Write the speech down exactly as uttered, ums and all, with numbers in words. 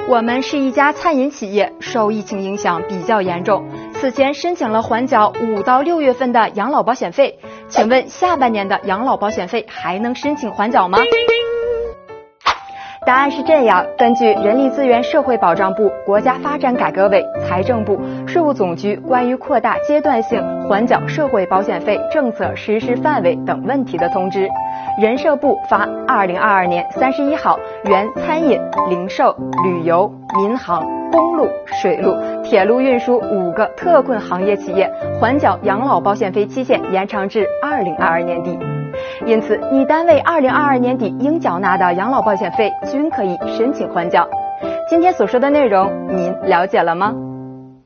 我们是一家餐饮企业，受疫情影响比较严重，此前申请了缓缴五到六月份的养老保险费，请问下半年的养老保险费还能申请缓缴吗？答案是这样，根据人力资源社会保障部、国家发展改革委、财政部、税务总局关于扩大阶段性缓缴社会保险费政策实施范围等问题的通知，人社部发二零二二年三十一号原餐饮、零售、旅游、民航、公路、水路、铁路运输五个特困行业企业缓缴养老保险费期限延长至二零二二年底。因此，你单位二零二二年底应缴纳的养老保险费均可以申请缓缴。今天所说的内容，您了解了吗？